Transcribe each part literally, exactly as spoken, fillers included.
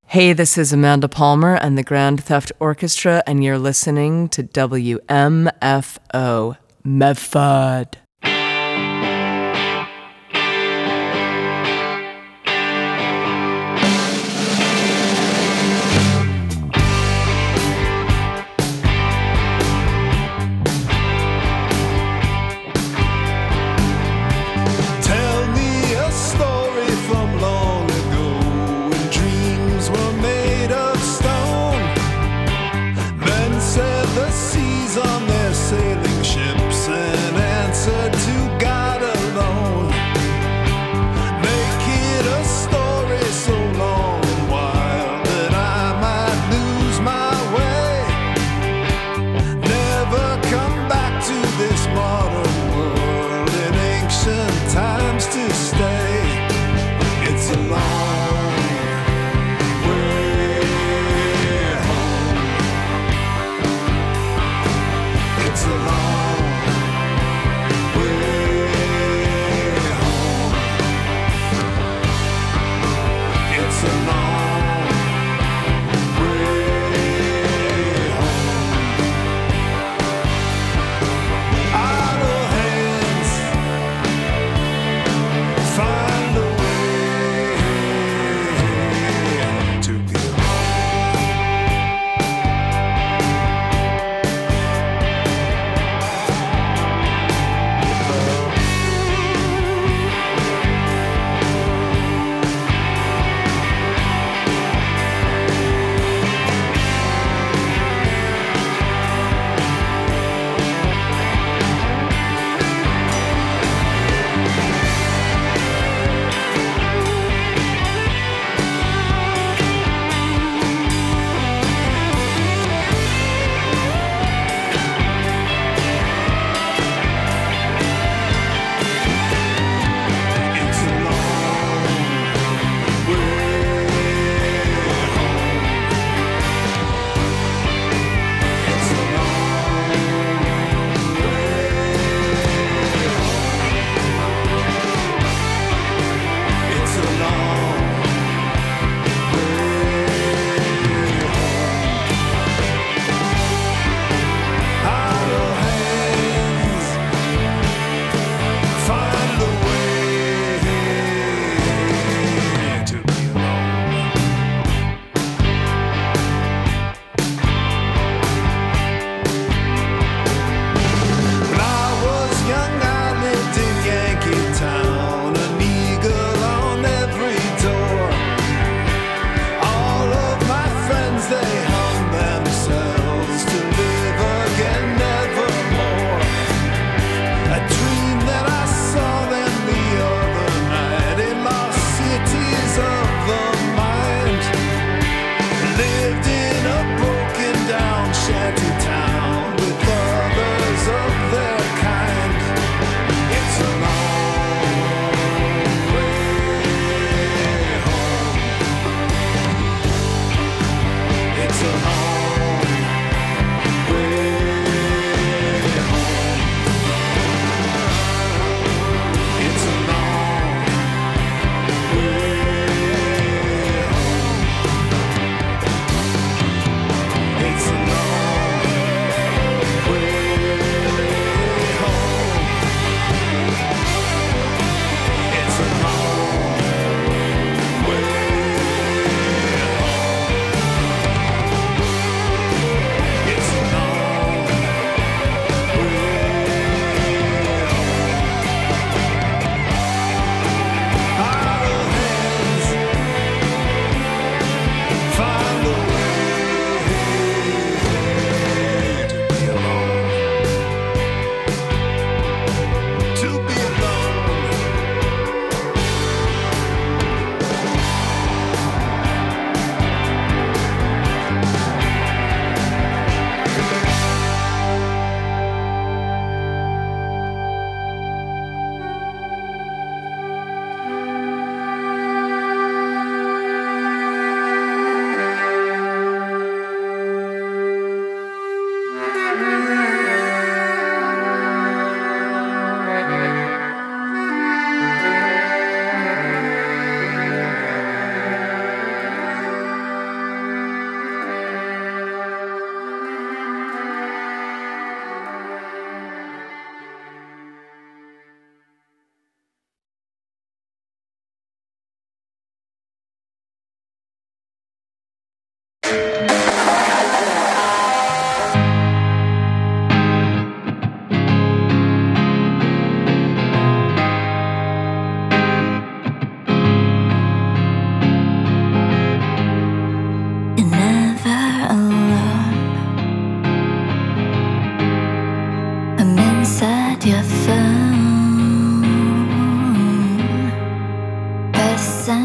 Hey, this is Amanda Palmer and the Grand Theft Orchestra, and you're listening to W M F O, Medford. Find a way.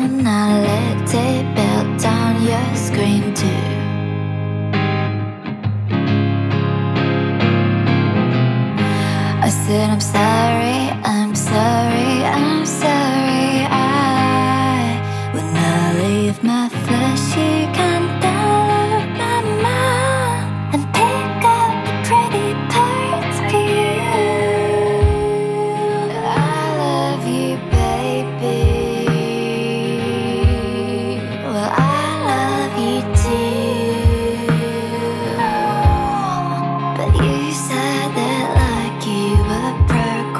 and I let it build on your screen too. I said I'm sorry, I'm sorry, I'm sorry. I would not leave my flesh. You can download my mind and pick up the pretty parts for you. I love you, baby. Well, I love you too. But you said that like you were broken.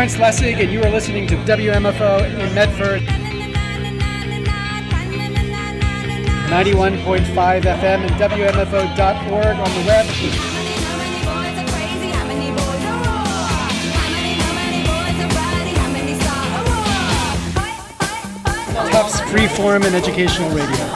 Lawrence Lessig, and you are listening to W M F O in Medford. ninety-one point five F M and W M F O dot org on the web. Tufts Freeform and Educational Radio.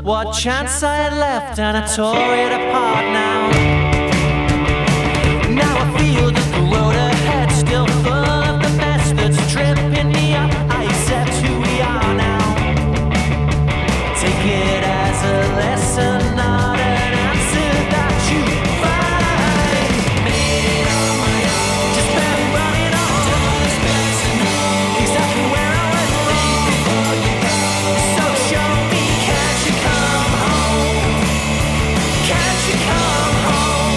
what chance I had left, and I tore it apart now. Now I feel that the road ahead still full of the mess that's tripping me up. I accept who we are now. Take it as a lesson, not an answer that you find. Made it on my own, just been running on. Does best to know exactly where I went wrong before you go. So show me, can't you come home? Can't you come home?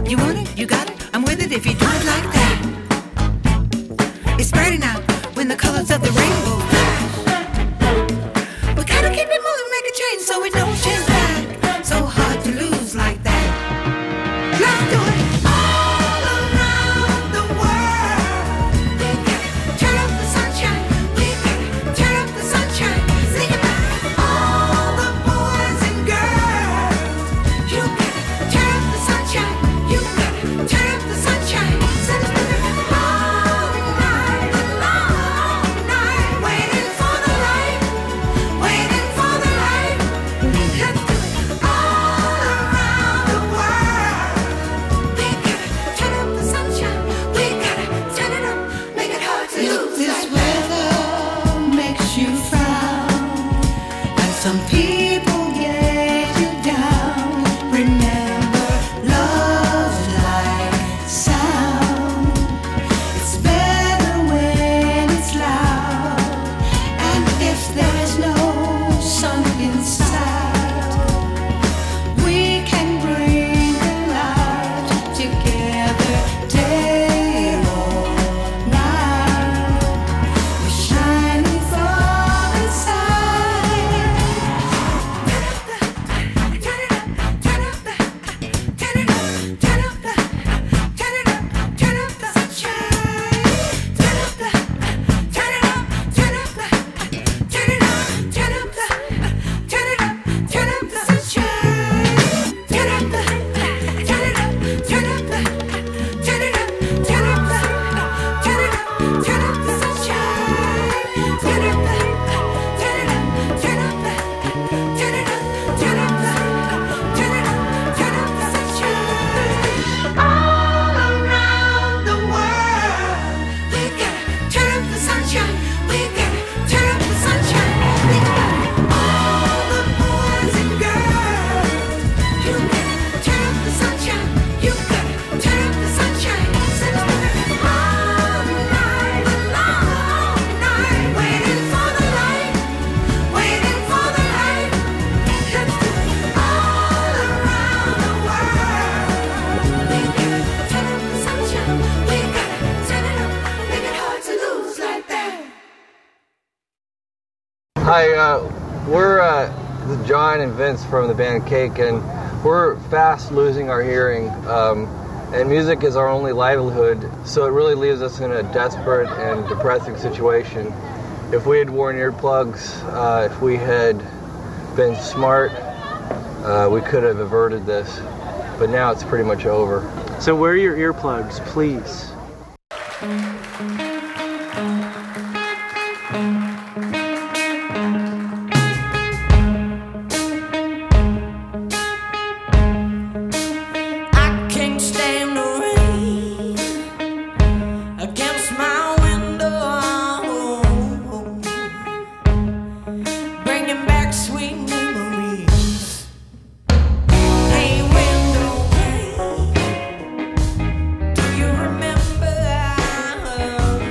You want it, you got it, I'm with it if you do it like that. It's spreading out when the colors of the rainbow flash. We gotta keep it moving, make a change so we don't change back. So hard to lose like that. Let's do it. All around the world. We gotta turn up the sunshine. We gotta turn up the sunshine. Sing it back. All the boys and girls. You gotta turn up the sunshine. You gotta turn up the sunshine. Sing it back. All night, long night, waiting for the light, waiting for the light. Let's do it. All around the world. We gotta turn up the sunshine. We gotta turn it up, make it hard to lose. This weather makes you frown, and some people get you down. Remember, love's like sound. It's better when it's loud, and if there's no sun inside, we can bring the light together day or night. We're shining from inside. Turn it up, turn up the, turn it up, turn up the, turn it up, turn up the sunshine. Turn up the, turn it up, turn up the, turn it up, turn up the, turn it up, turn up the sunshine. Turn up the, turn it up, turn up the, turn it up, turn up the, turn it up, turn up the sunshine. Turn up the, turn it up, turn up the, turn it up, turn up the, turn it up, turn up the sunshine. All around the world, we gotta turn up the sunshine. We gotta turn up the sunshine. We gotta all the boys and girls. You gotta turn up the sunshine. You gotta turn up the sunshine. Sing it all night, long night, waiting for the light, waiting for the light. Let's do it all around the world. We gotta turn up the sunshine. We gotta turn it up, make it hard to lose like that. Hi, uh, we're uh, this is John and Vince from the band Cake, and we're fast losing our hearing. Um, and music is our only livelihood, so it really leaves us in a desperate and depressing situation. If we had worn earplugs, uh, if we had been smart, uh, we could have averted this. But now it's pretty much over. So wear your earplugs, please. I can't stand the rain against my window, bringing back sweet memories. Hey, window pane, do you remember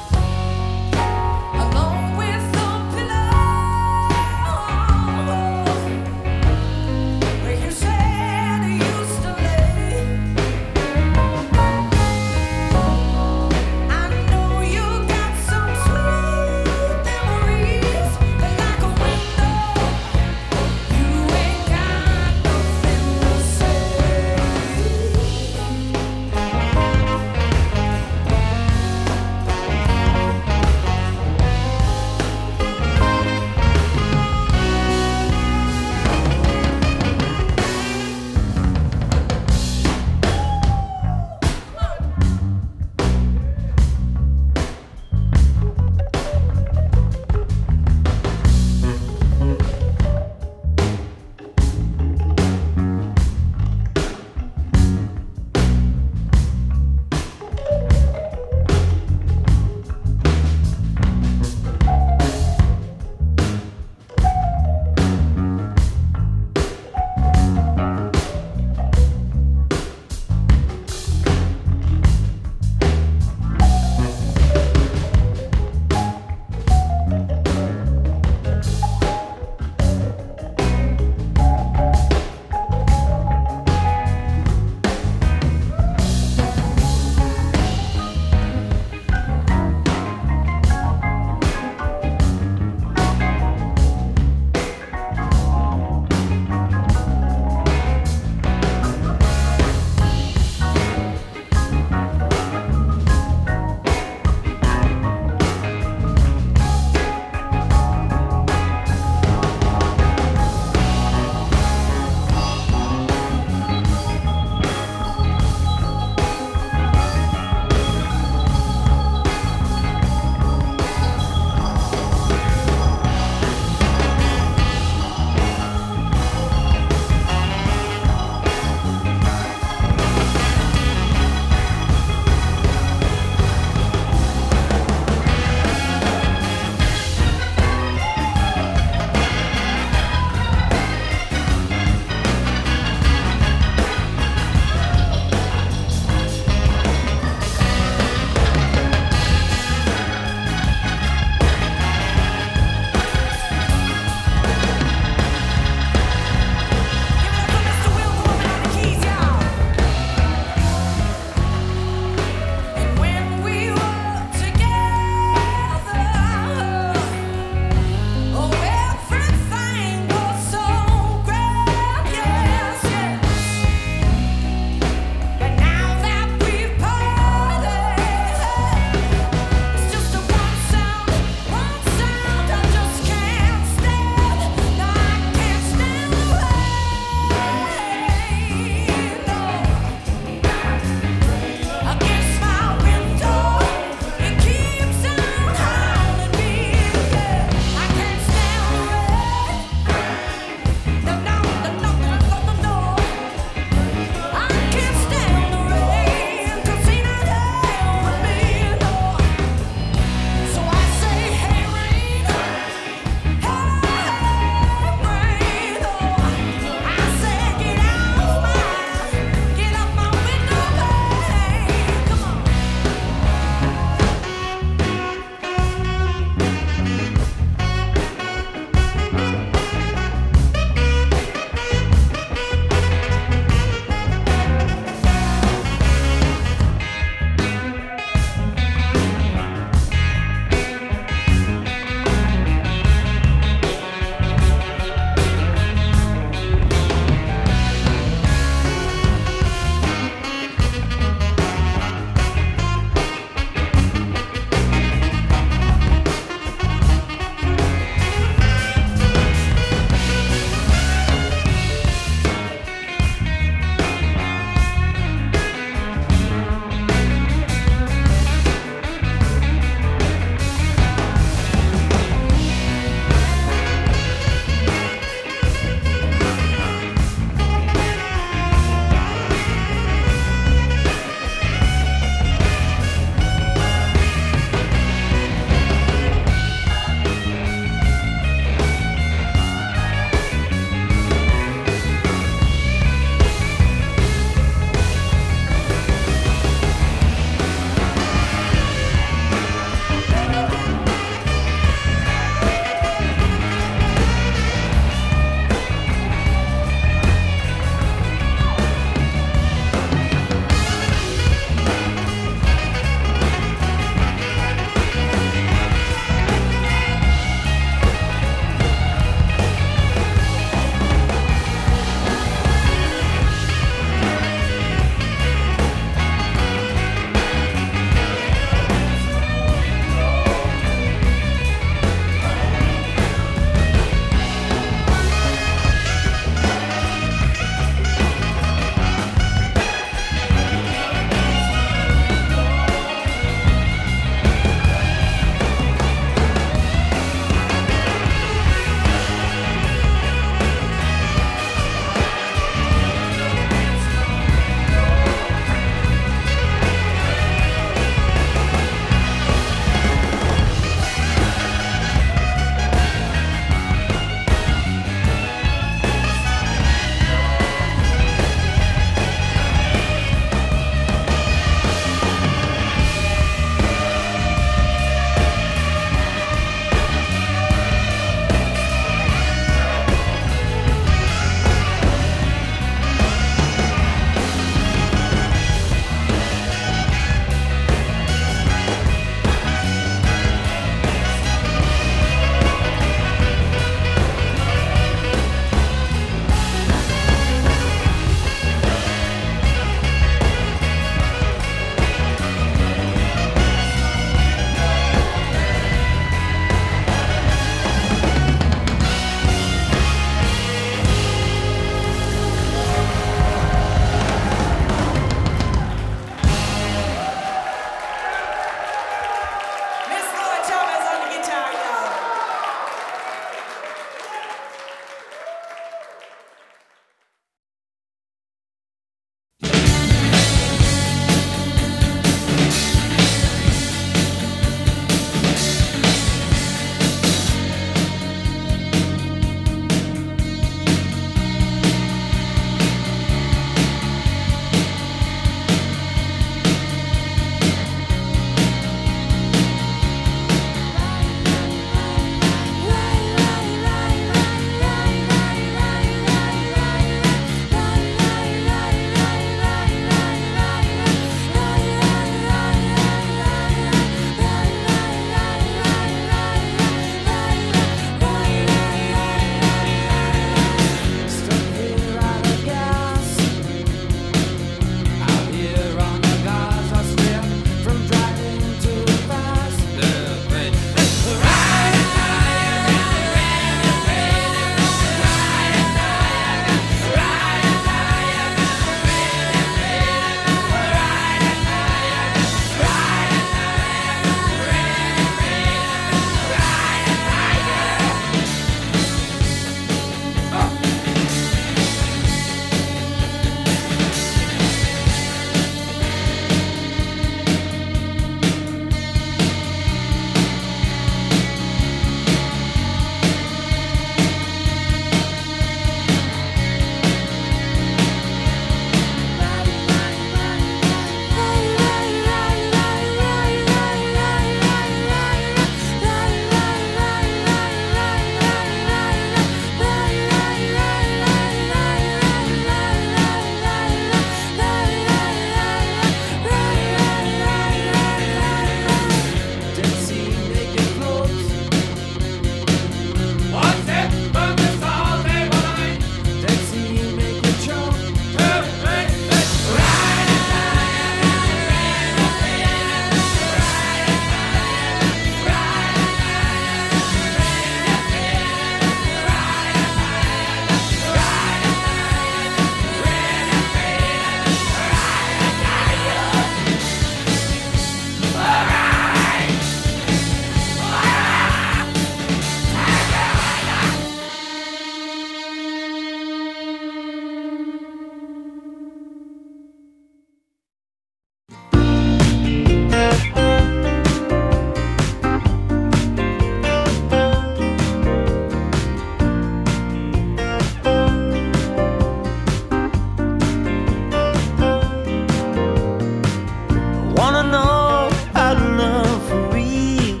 wanna know how to love for real.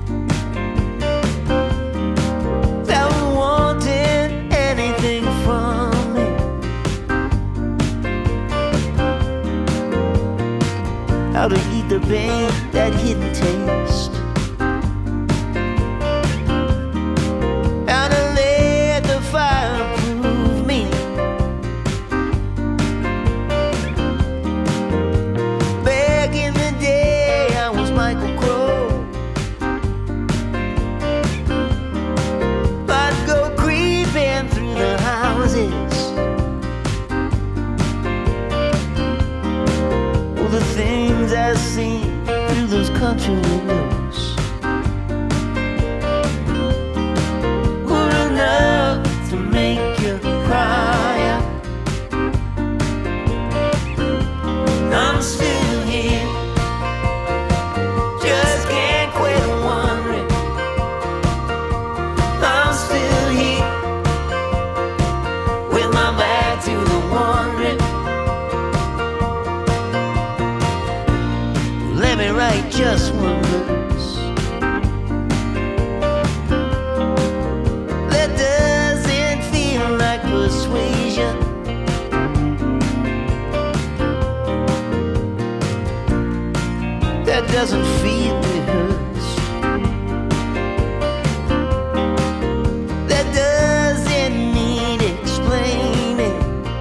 That wanted anything from me. How to eat the pain, that hidden taste. How to let the fire prove me. Back in the day, I was Michael Crowe. I'd go creeping through the houses. All the things I see through those country windows were enough to make you cry out. I'm still here, just can't quit wondering. I'm still here, with my back to the wondering. Let me write just one verse that doesn't feel like persuasion. That doesn't feel rehearsed. That doesn't need explaining.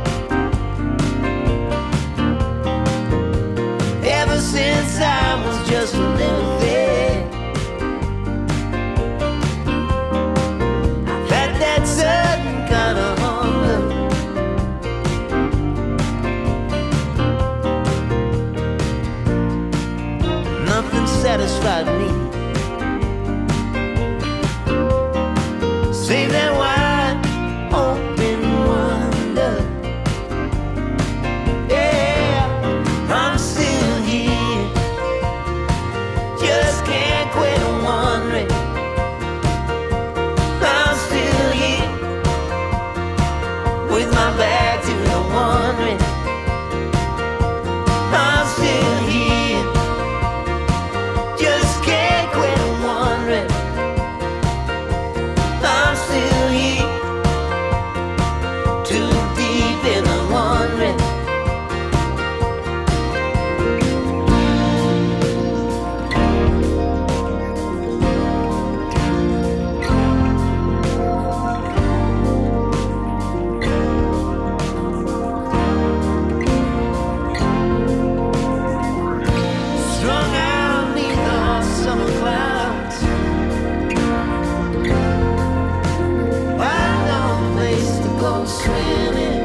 Ever since I was just a little thing, I've had that certain kind of hunger. Nothing satisfied me. Save that wide open wonder. Yeah, I'm still here, just can't quit wondering. I'm still here, with my back to the wondering. I'm still here, just can't quit wondering. I'm still here, too deep in the wondering. Strung out neath the hot summer clouds, find no place to go swimming.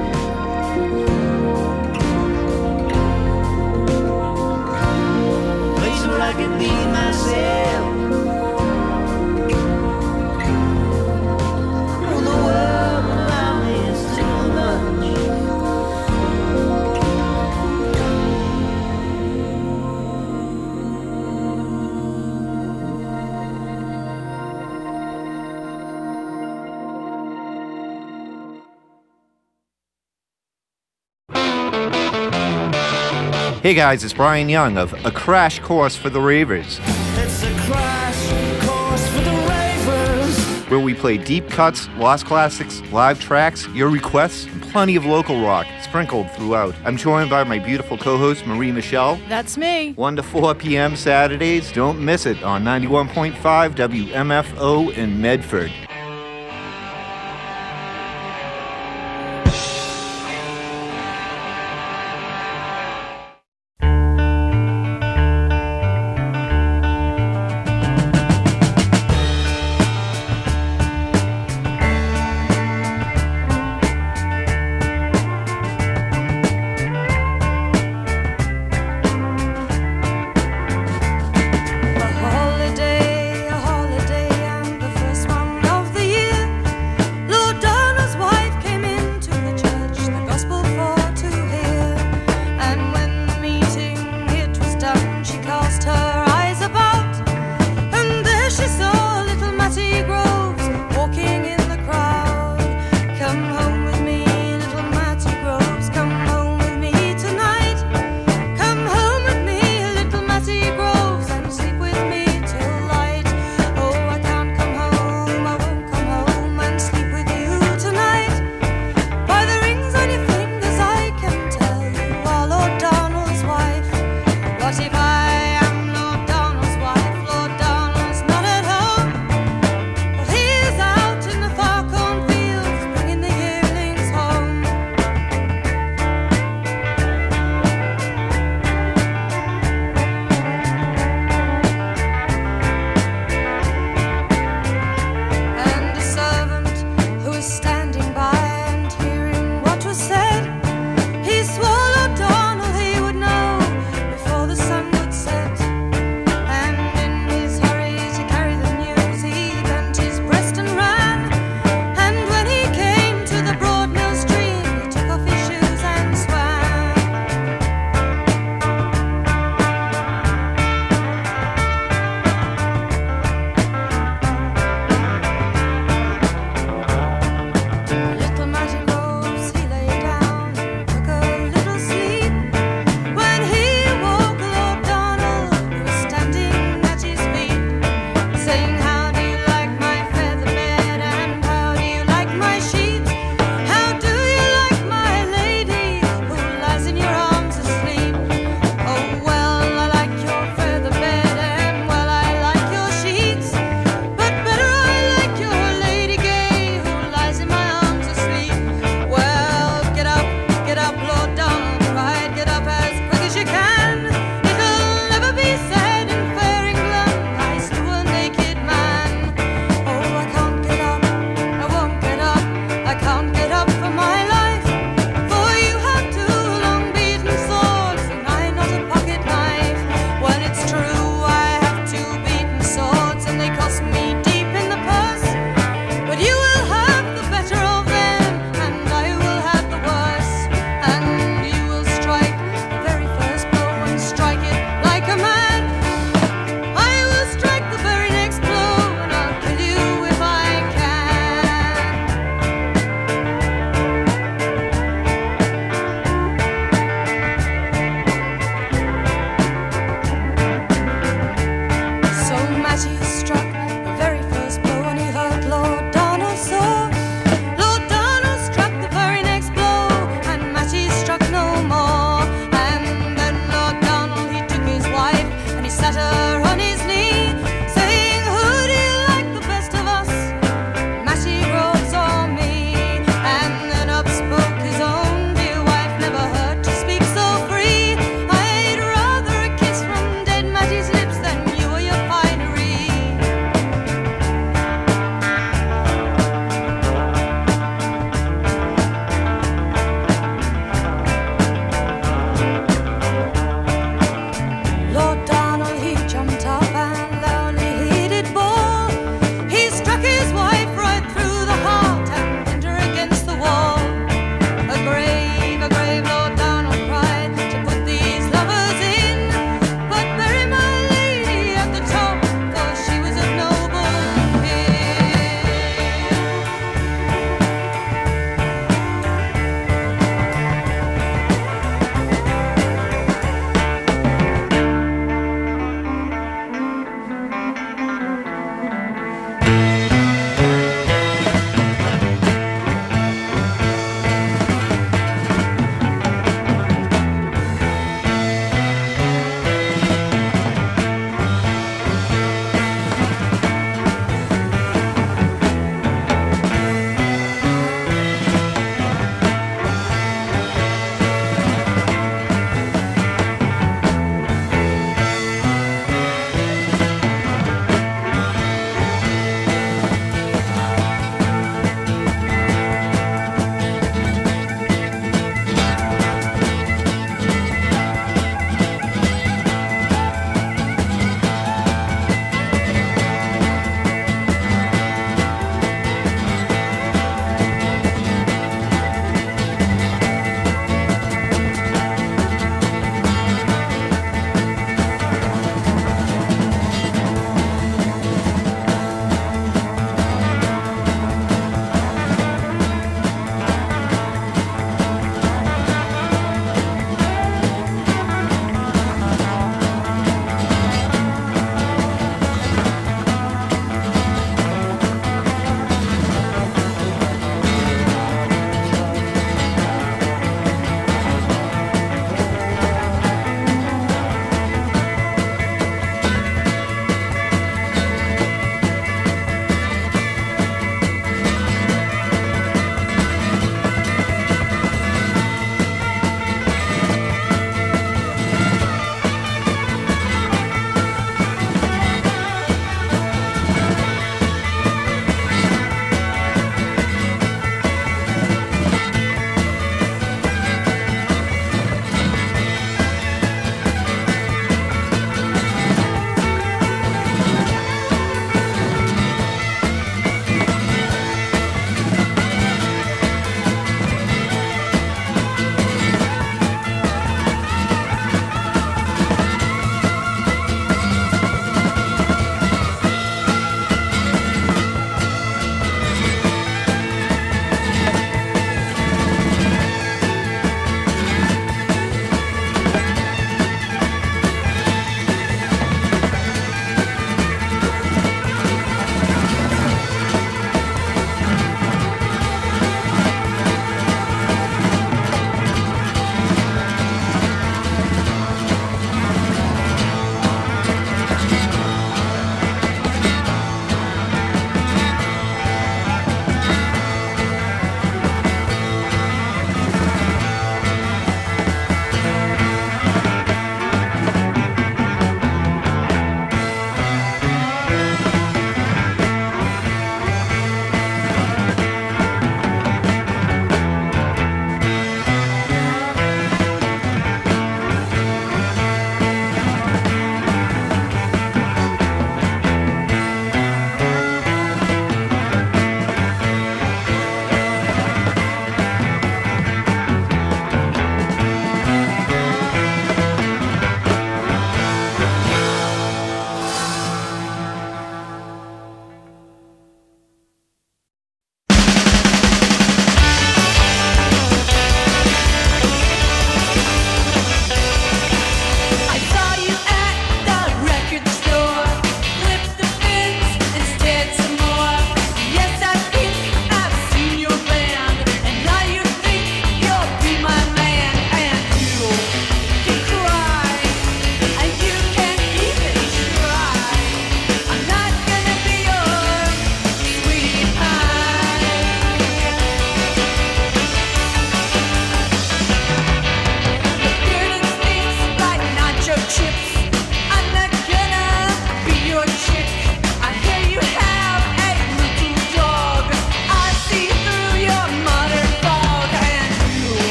Place where I could be myself. Oh, the world around me is too much. Hey guys, it's Brian Young of A Crash Course for the Ravers, It's a crash course for the ravers. where we play deep cuts, lost classics, live tracks, your requests, and plenty of local rock sprinkled throughout. I'm joined by my beautiful co-host Marie Michelle. That's me. one to four p.m. Saturdays. Don't miss it on ninety-one point five W M F O in Medford. A holiday, a holiday, I'm the first one of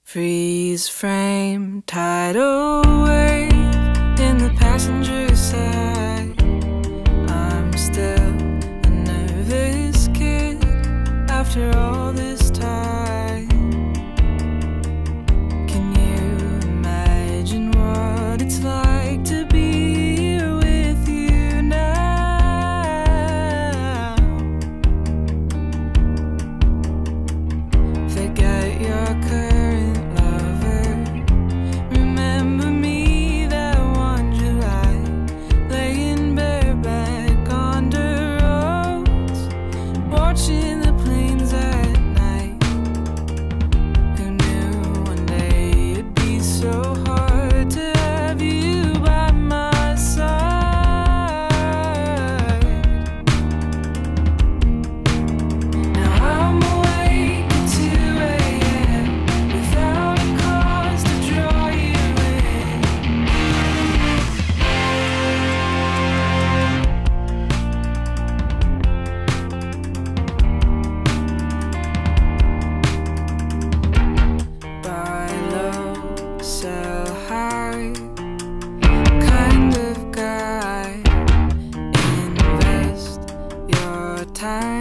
Freeze frame, tidal wave in the passenger side. I'm still a nervous kid after all this time. Can you imagine what it's like to be here with you now? Forget your current lover. Remember me that one July, laying bareback on the roads, watching the planes at night. Who knew one day it'd be so hard to have you by my side? Now I'm awake at two a.m. without a cause to draw you in. Buy low, sell high, kind of guy. Invest your time